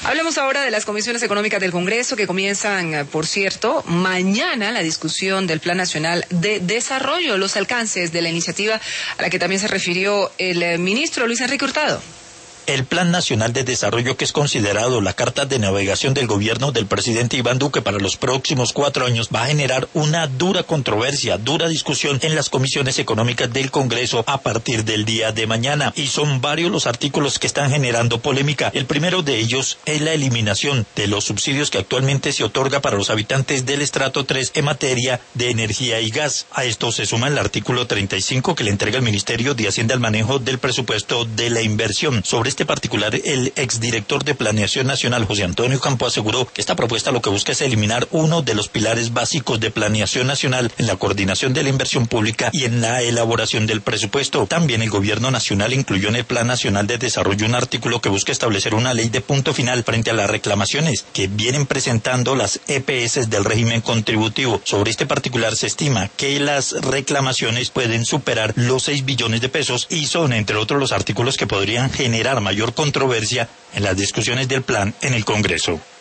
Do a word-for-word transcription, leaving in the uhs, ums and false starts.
Hablemos ahora de las comisiones económicas del Congreso que comienzan, por cierto, mañana la discusión del Plan Nacional de Desarrollo, los alcances de la iniciativa a la que también se refirió el ministro Luis Enrique Hurtado. El Plan Nacional de Desarrollo, que es considerado la carta de navegación del gobierno del presidente Iván Duque para los próximos cuatro años, va a generar una dura controversia, dura discusión en las comisiones económicas del Congreso a partir del día de mañana. Y son varios los artículos que están generando polémica. El primero de ellos es la eliminación de los subsidios que actualmente se otorga para los habitantes del estrato tres en materia de energía y gas. A esto se suma el artículo treinta y cinco que le entrega el Ministerio de Hacienda al manejo del presupuesto de la inversión. Sobre este particular, el exdirector de Planeación Nacional, José Antonio Campo, aseguró que esta propuesta lo que busca es eliminar uno de los pilares básicos de Planeación Nacional en la coordinación de la inversión pública y en la elaboración del presupuesto. También el Gobierno Nacional incluyó en el Plan Nacional de Desarrollo un artículo que busca establecer una ley de punto final frente a las reclamaciones que vienen presentando las E P S del régimen contributivo. Sobre este particular se estima que las reclamaciones pueden superar los seis billones de pesos y son, entre otros, los artículos que podrían generar mayor controversia en las discusiones del plan en el Congreso.